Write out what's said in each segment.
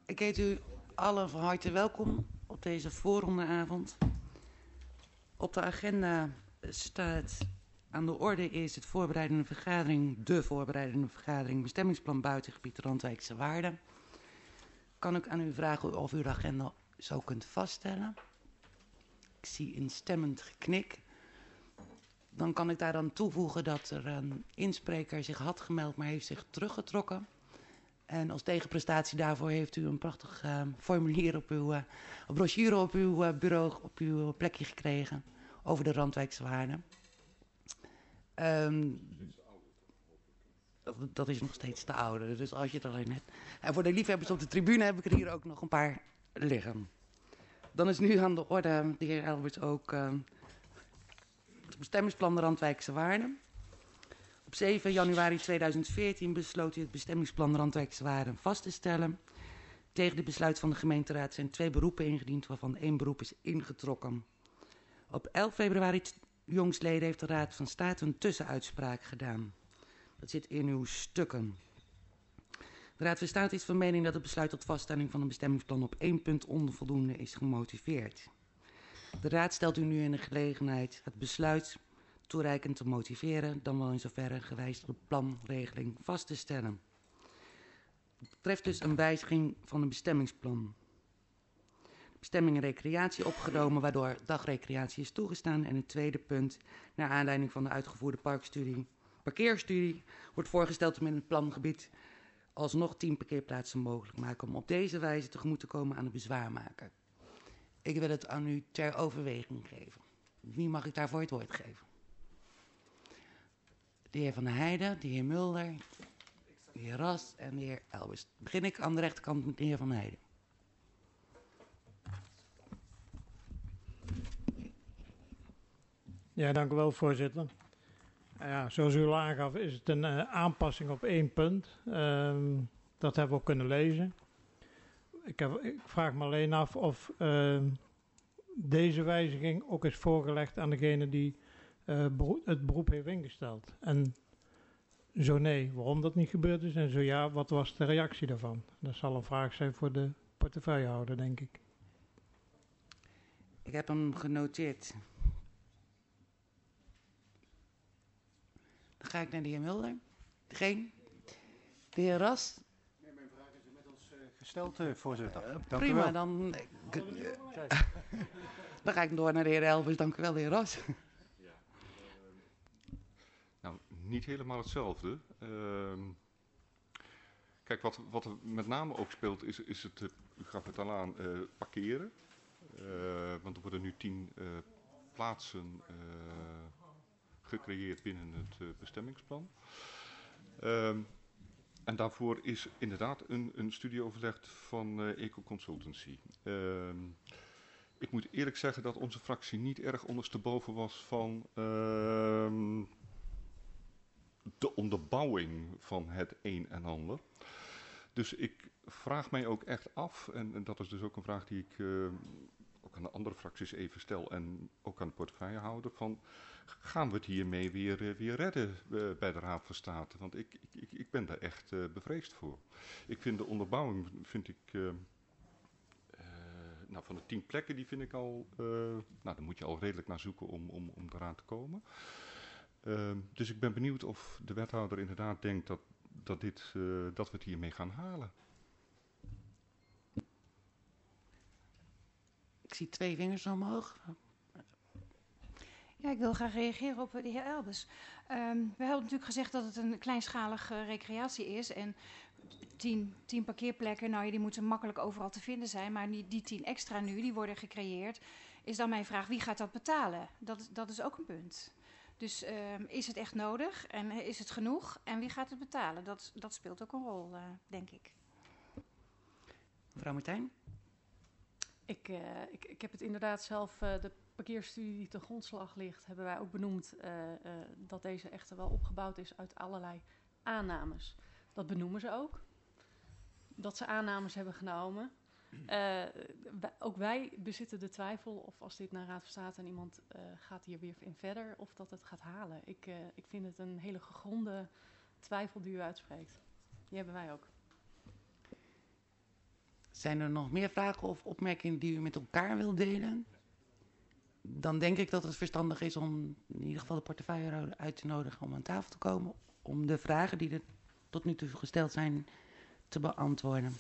Ik heet u allen van harte welkom op deze voorrondeavond. Op de agenda staat aan de orde is de voorbereidende vergadering bestemmingsplan buitengebied Randwijkse Waarden. Kan ik aan u vragen of u de agenda zo kunt vaststellen? Ik zie instemmend geknik. Dan kan ik daar aan toevoegen dat er een inspreker zich had gemeld, maar heeft zich teruggetrokken. En als tegenprestatie daarvoor heeft u een prachtig formulier op uw brochure op uw bureau, op uw plekje gekregen over de Randwijkse Waarden. Dat is nog steeds te oude, dus als je het alleen hebt. En voor de liefhebbers op de tribune heb ik er hier ook nog een paar liggen. Dan is nu aan de orde, de heer Elberts, ook het bestemmingsplan de Randwijkse Waarden. Op 7 januari 2014 besloot u het bestemmingsplan Randwijkse Waarden vast te stellen. Tegen dit besluit van de gemeenteraad zijn 2 beroepen ingediend, waarvan 1 beroep is ingetrokken. Op 11 februari jongstleden heeft de Raad van State een tussenuitspraak gedaan. Dat zit in uw stukken. De Raad van State is van mening dat het besluit tot vaststelling van een bestemmingsplan op 1 punt onvoldoende is gemotiveerd. De Raad stelt u nu in de gelegenheid het besluit toereikend te motiveren, dan wel in zoverre gewijzigd op de planregeling vast te stellen. Het betreft dus een wijziging van een bestemmingsplan. De bestemming recreatie opgenomen, waardoor dagrecreatie is toegestaan. En het tweede punt, naar aanleiding van de uitgevoerde parkeerstudie, wordt voorgesteld om in het plangebied alsnog 10 parkeerplaatsen mogelijk maken, om op deze wijze tegemoet te komen aan de bezwaarmaker. Ik wil het aan u ter overweging geven. Wie mag ik daarvoor het woord geven? De heer Van der Heijden, de heer Mulder, de heer Ras en de heer Elbers. Begin ik aan de rechterkant met de heer Van der Heijden. Ja, dank u wel, voorzitter. Ja, zoals u al aangaf is het een aanpassing op 1 punt. Dat hebben we ook kunnen lezen. Ik vraag me alleen af of deze wijziging ook is voorgelegd aan degene die het beroep heeft ingesteld. En zo nee, waarom dat niet gebeurd is. En zo ja, wat was de reactie daarvan? Dat zal een vraag zijn voor de portefeuillehouder, denk ik. Ik heb hem genoteerd. Dan ga ik naar de heer Mulder. Geen? De heer Ras? Nee, mijn vraag is inmiddels gesteld, voorzitter. Dank Prima, u wel. Dan ga ik door naar de heer Elbers. Dank u wel, de heer Ras. Nou, niet helemaal hetzelfde. Kijk, wat er met name ook speelt is het, u gaf het al aan, parkeren. Want er worden nu 10 plaatsen gecreëerd binnen het bestemmingsplan. En daarvoor is inderdaad een studie overlegd van Eco Consultancy. Ik moet eerlijk zeggen dat onze fractie niet erg ondersteboven was van de onderbouwing van het een en ander. Dus ik vraag mij ook echt af, en dat is dus ook een vraag die ik ook aan de andere fracties even stel en ook aan de portefeuillehouder, van gaan we het hiermee weer redden bij de Raad van State? Want ik ben daar echt bevreesd voor. Ik vind de onderbouwing, nou, van de 10 plekken, die vind ik al, nou, daar moet je al redelijk naar zoeken om eraan te komen. Dus ik ben benieuwd of de wethouder inderdaad denkt dat we het hiermee gaan halen. Ik zie 2 vingers omhoog. Ja, ik wil graag reageren op de heer Elbers. We hebben natuurlijk gezegd dat het een kleinschalige recreatie is. En 10 parkeerplekken, nou ja, die moeten makkelijk overal te vinden zijn. Maar die 10 extra nu, die worden gecreëerd. Is dan mijn vraag, wie gaat dat betalen? Dat is ook een punt. Dus is het echt nodig en is het genoeg? En wie gaat het betalen? Dat speelt ook een rol, denk ik. Mevrouw Martijn? Ik heb het inderdaad zelf, de parkeerstudie die ten grondslag ligt, hebben wij ook benoemd dat deze echter wel opgebouwd is uit allerlei aannames. Dat benoemen ze ook. Dat ze aannames hebben genomen. Ook wij bezitten de twijfel of als dit naar Raad van State en iemand gaat hier weer in verder, of dat het gaat halen. Ik vind het een hele gegronde twijfel die u uitspreekt. Die hebben wij ook. Zijn er nog meer vragen of opmerkingen die u met elkaar wilt delen? Dan denk ik dat het verstandig is om in ieder geval de portefeuillehouder uit te nodigen om aan tafel te komen. Om de vragen die er tot nu toe gesteld zijn te beantwoorden.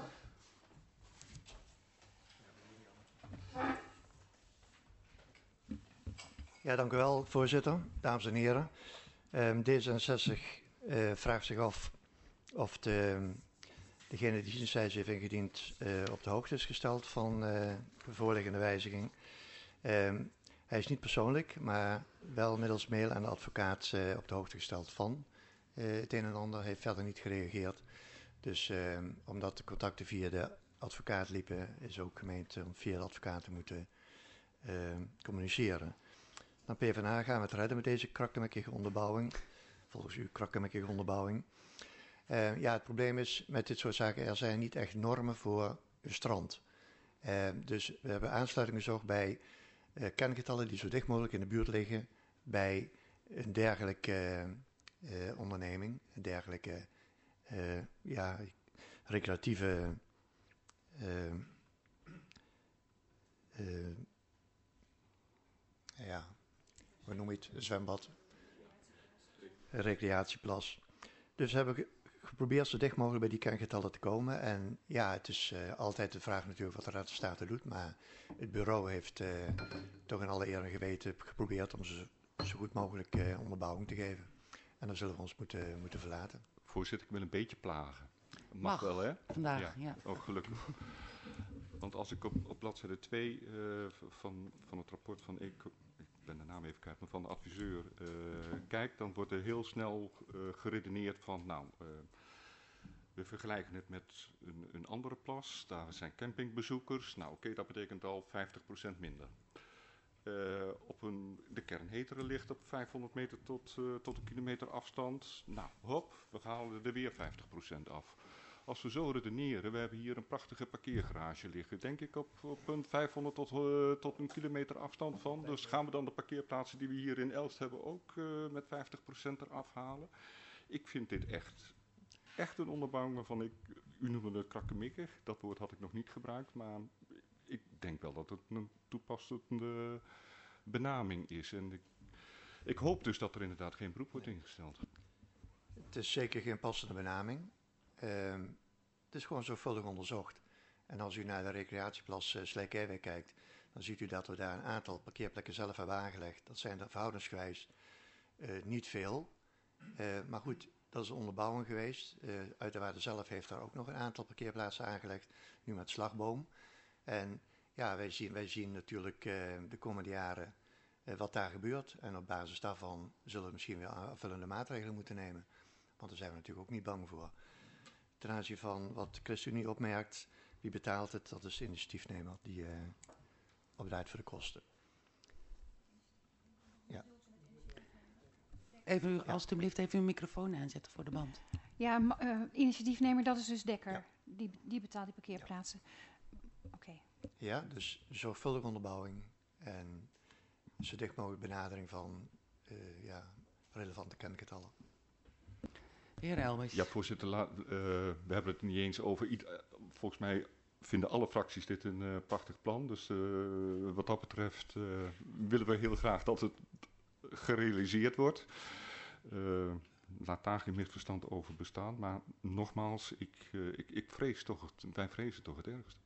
Ja, dank u wel, voorzitter, dames en heren. D66 vraagt zich af of degene die dienstwijze heeft ingediend op de hoogte is gesteld van de voorliggende wijziging. Hij is niet persoonlijk, maar wel middels mail aan de advocaat op de hoogte gesteld van het een en ander. Hij heeft verder niet gereageerd. Dus omdat de contacten via de advocaat liepen, is ook gemeend om via de advocaat te moeten communiceren. Dan PvdA gaan we het redden met deze krakkemikkige onderbouwing. Volgens u krakkemikkige onderbouwing. Ja, het probleem is met dit soort zaken, er zijn niet echt normen voor een strand. Dus we hebben aansluiting gezocht bij kengetallen die zo dicht mogelijk in de buurt liggen bij een dergelijke onderneming, een dergelijke recreatieve hoe noem je het, een zwembad, een recreatieplas. Dus we hebben geprobeerd zo dicht mogelijk bij die kerngetallen te komen. En ja, het is altijd de vraag natuurlijk wat de Raad van State doet. Maar het bureau heeft toch in alle eer en geweten geprobeerd om ze zo goed mogelijk onderbouwing te geven. En dan zullen we ons moeten verlaten. Voorzitter, ik wil een beetje plagen. Mag wel, hè? Vandaag, ja. Oh, gelukkig. Want als ik op bladzijde 2 van het rapport van ik ben de naam even kwijt, maar van de adviseur kijk, dan wordt er heel snel geredeneerd van, we vergelijken het met een andere plas, daar zijn campingbezoekers, oké, dat betekent al 50% minder. De kern Heteren ligt op 500 meter tot een kilometer afstand, we halen er weer 50% af. Als we zo redeneren, we hebben hier een prachtige parkeergarage liggen, denk ik op een 500 tot een kilometer afstand van. Dus gaan we dan de parkeerplaatsen die we hier in Elst hebben ook met 50% eraf halen. Ik vind dit echt een onderbouwing waarvan u noemde het krakkemikkig, dat woord had ik nog niet gebruikt, maar ik denk wel dat het een toepassende benaming is. En ik hoop dus dat er inderdaad geen beroep wordt ingesteld. Het is zeker geen passende benaming. Het is gewoon zorgvuldig onderzocht. En als u naar de recreatieplas Slijkerwijk kijkt, dan ziet u dat we daar een aantal parkeerplekken zelf hebben aangelegd. Dat zijn er verhoudingsgewijs niet veel. Maar goed, dat is een onderbouwing geweest. Uiterwaarde zelf heeft daar ook nog een aantal parkeerplaatsen aangelegd, nu met slagboom. En ja, wij zien natuurlijk de komende jaren wat daar gebeurt. En op basis daarvan zullen we misschien weer aanvullende maatregelen moeten nemen. Want daar zijn we natuurlijk ook niet bang voor. Ten aanzien van wat ChristenUnie opmerkt, wie betaalt het? Dat is de initiatiefnemer die opdraait voor de kosten. Ja. Even alstublieft even uw microfoon aanzetten voor de band. Ja, initiatiefnemer, dat is dus Dekker. Ja. Die betaalt die parkeerplaatsen. Ja. Oké. Ja, dus zorgvuldige onderbouwing en zo dicht mogelijk benadering van relevante kengetallen. De heer Elbers. Ja, voorzitter, we hebben het niet eens over. Volgens mij vinden alle fracties dit een prachtig plan. Dus wat dat betreft willen we heel graag dat het gerealiseerd wordt. Laat daar geen misverstand over bestaan. Maar nogmaals, wij vrezen toch het ergste.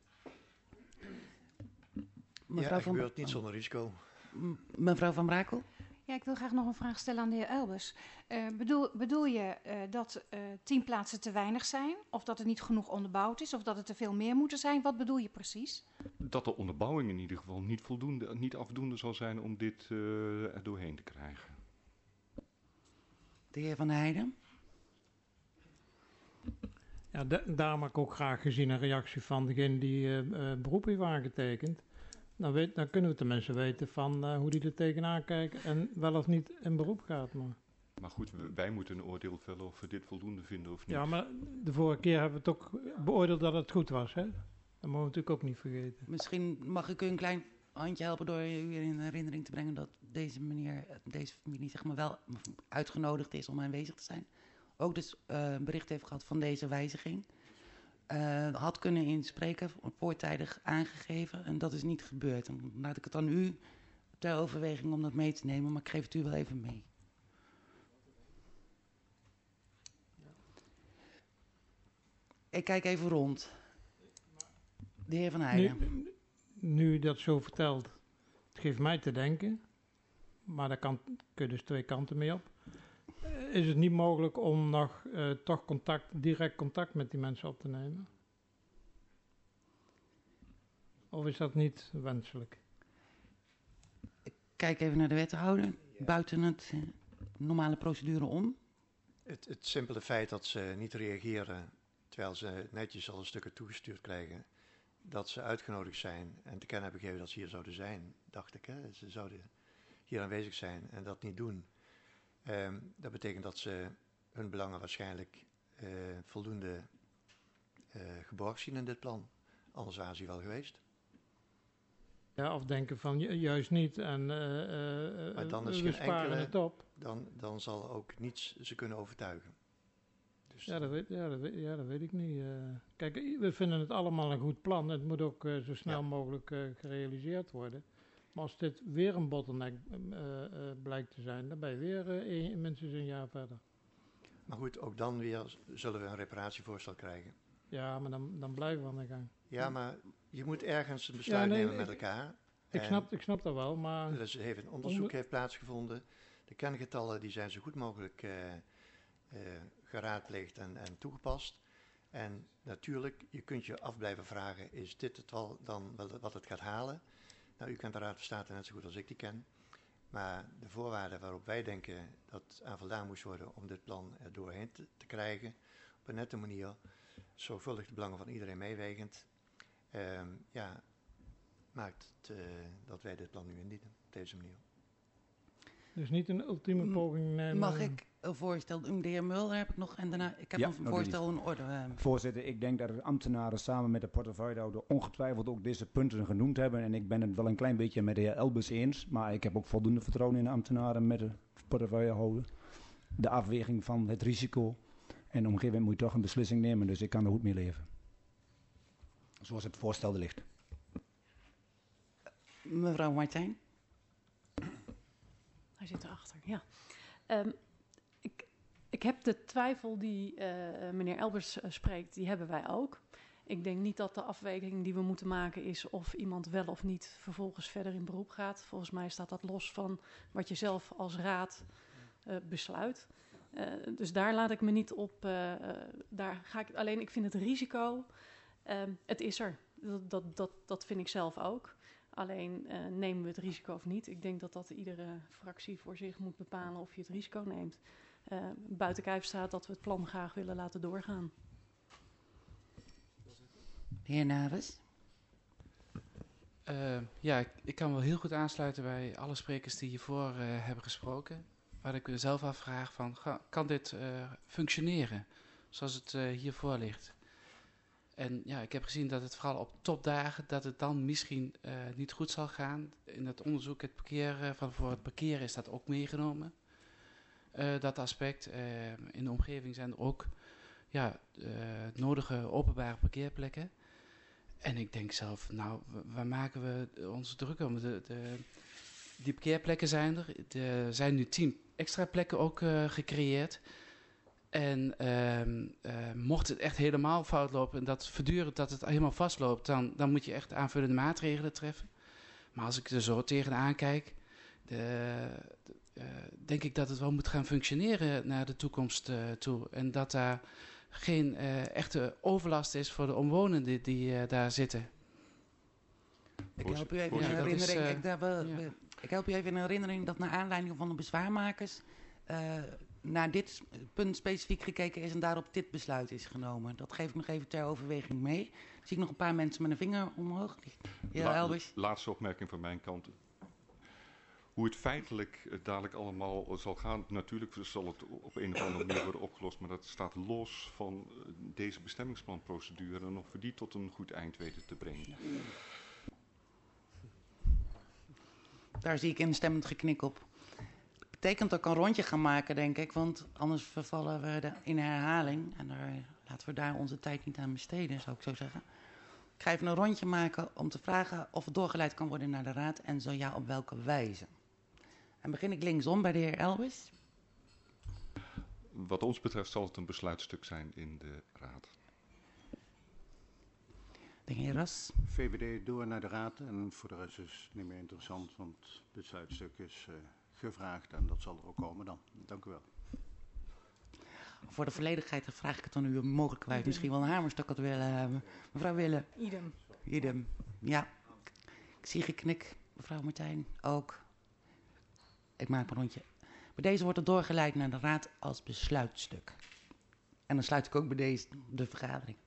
Ja, er gebeurt niet zonder risico. Mevrouw Van Brakel? Ja, ik wil graag nog een vraag stellen aan de heer Elbers. Bedoel je dat 10 plaatsen te weinig zijn? Of dat het niet genoeg onderbouwd is? Of dat het er veel meer moeten zijn? Wat bedoel je precies? Dat de onderbouwing in ieder geval niet afdoende zal zijn om dit er doorheen te krijgen. De heer Van Heijden? Ja, daarom heb ik ook graag gezien een reactie van degene die beroep heeft aangetekend. Dan kunnen we tenminste weten van hoe die er tegenaan kijken en wel of niet in beroep gaat. Maar goed, wij moeten een oordeel vellen of we dit voldoende vinden of niet. Ja, maar de vorige keer hebben we het ook beoordeeld dat het goed was, hè? Dat mogen we natuurlijk ook niet vergeten. Misschien mag ik u een klein handje helpen door u in herinnering te brengen dat deze familie zeg maar wel uitgenodigd is om aanwezig te zijn. Ook dus bericht heeft gehad van deze wijziging. had kunnen inspreken, voortijdig aangegeven. En dat is niet gebeurd. Dan laat ik het aan u ter overweging om dat mee te nemen, maar ik geef het u wel even mee. Ik kijk even rond. De heer Van Heijden. Nu u dat zo vertelt, het geeft mij te denken, maar daar kun je dus twee kanten mee op. Is het niet mogelijk om nog toch direct contact met die mensen op te nemen? Of is dat niet wenselijk? Ik kijk even naar de wethouder, buiten het normale procedure om. Het simpele feit dat ze niet reageren, terwijl ze netjes al een stukken toegestuurd krijgen, dat ze uitgenodigd zijn en te kennen hebben gegeven dat ze hier zouden zijn, dacht ik. Hè? Ze zouden hier aanwezig zijn en dat niet doen. Dat betekent dat ze hun belangen waarschijnlijk voldoende geborgd zien in dit plan. Anders waren ze hier wel geweest. Ja, of denken van juist niet en Maar dan is we geen sparen enkele, het op. dan zal ook niets ze kunnen overtuigen. Dus Ja, dat weet ik niet. Kijk, we vinden het allemaal een goed plan. Het moet ook zo snel mogelijk gerealiseerd worden. Maar als dit weer een bottleneck blijkt te zijn, dan ben je weer minstens een jaar verder. Maar goed, ook dan weer zullen we een reparatievoorstel krijgen. Ja, maar dan blijven we aan de gang. Ja, maar je moet ergens een besluit nemen met elkaar. Ik snap dat wel, maar... Dus een onderzoek heeft plaatsgevonden. De kengetallen die zijn zo goed mogelijk geraadpleegd en toegepast. En natuurlijk, je kunt je af blijven vragen, is dit het wel dan wat het gaat halen? Nou, u kent de Raad van State net zo goed als ik die ken. Maar de voorwaarden waarop wij denken dat aan voldaan moest worden om dit plan er doorheen te krijgen, op een nette manier, zorgvuldig de belangen van iedereen meewegend, maakt het, dat wij dit plan nu indienen op deze manier. Dus niet een ultieme poging nemen. Mag ik een voorstel doen? De heer Mulder heb ik nog en daarna ik heb nog een voorstel in orde. Voorzitter, ik denk dat de ambtenaren samen met de portefeuillehouder ongetwijfeld ook deze punten genoemd hebben. En ik ben het wel een klein beetje met de heer Elbers eens. Maar ik heb ook voldoende vertrouwen in de ambtenaren met de portefeuillehouder. De afweging van het risico. En op een gegeven moment moet je toch een beslissing nemen. Dus ik kan er goed mee leven. Zoals het voorstel er ligt. Mevrouw Martijn. Hij zit erachter, ja. Ik heb de twijfel die meneer Elbers spreekt, die hebben wij ook. Ik denk niet dat de afweging die we moeten maken is of iemand wel of niet vervolgens verder in beroep gaat. Volgens mij staat dat los van wat je zelf als raad besluit. Dus daar laat ik me niet op. Daar ga ik alleen. Ik vind het risico. Het is er. Dat vind ik zelf ook. Alleen nemen we het risico of niet. Ik denk dat iedere fractie voor zich moet bepalen of je het risico neemt. Buiten kijf staat dat we het plan graag willen laten doorgaan. De heer Nares. Ik kan wel heel goed aansluiten bij alle sprekers die hiervoor hebben gesproken. Waar ik mezelf afvraag van, kan dit functioneren zoals het hiervoor ligt? En ja, ik heb gezien dat het vooral op topdagen, dat het dan misschien niet goed zal gaan. In het onderzoek, voor het parkeren is dat ook meegenomen. Dat aspect. In de omgeving zijn er ook nodige openbare parkeerplekken. En ik denk zelf, nou, waar maken we ons druk om? Die parkeerplekken zijn er. Er zijn nu 10 extra plekken ook gecreëerd. En mocht het echt helemaal fout lopen en dat voortdurend dat het helemaal vastloopt, dan moet je echt aanvullende maatregelen treffen. Maar als ik er zo tegenaan kijk, denk ik dat het wel moet gaan functioneren naar de toekomst toe. En dat daar geen echte overlast is voor de omwonenden die daar zitten. Ik help u even in herinnering. Ik help u even in herinnering dat naar aanleiding van de bezwaarmakers naar dit punt specifiek gekeken is en daarop dit besluit is genomen. Dat geef ik nog even ter overweging mee. Zie ik nog een paar mensen met een vinger omhoog. Ja, Elbers. Laatste opmerking van mijn kant. Hoe het feitelijk dadelijk allemaal zal gaan, natuurlijk zal het op een of andere manier worden opgelost, maar dat staat los van deze bestemmingsplanprocedure en of we die tot een goed eind weten te brengen. Daar zie ik instemmend geknik op. Betekent dat ik een rondje gaan maken, denk ik, want anders vervallen we in herhaling. En daar Laten we daar onze tijd niet aan besteden, zou ik zo zeggen. Ik ga even een rondje maken om te vragen of het doorgeleid kan worden naar de raad en zo ja, op welke wijze. En begin ik linksom bij de heer Elbers. Wat ons betreft zal het een besluitstuk zijn in de raad. De heer Ras. VVD door naar de raad en voor de rest is het niet meer interessant, want het besluitstuk is gevraagd en dat zal er ook komen dan. Dank u wel. Voor de volledigheid vraag ik het dan u mogelijkwijs misschien wel een hamerstuk had willen hebben. Mevrouw Wille. Idem. Ja. Ik zie geknik. Mevrouw Martijn ook. Ik maak een rondje. Bij deze wordt het doorgeleid naar de raad als besluitstuk. En dan sluit ik ook bij deze de vergadering.